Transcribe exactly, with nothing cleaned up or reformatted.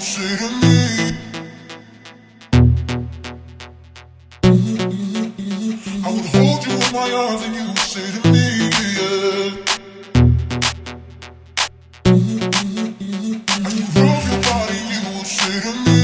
say to me, I would hold you in my arms and you would say to me, yeah. I would rub your body, you would say to me.